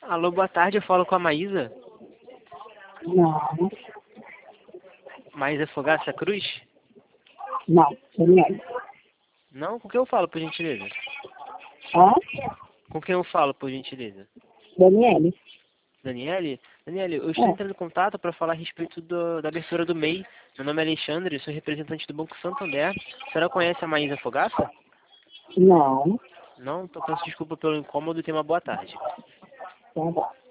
Alô, boa tarde, eu falo com a Maísa. Não, Maísa Fogaça Cruz? não, Daniele. Não? Com quem eu falo, por gentileza? Hã? Com quem eu falo, por gentileza? Daniele. Daniele? Daniele, eu estou É. entrando em contato para falar a respeito da abertura do MEI. Meu nome é Alexandre, sou representante do Banco Santander. A senhora conhece a Maísa Fogaça? Não, Não? Então peço desculpa pelo incômodo e tenha uma boa tarde. tá bom.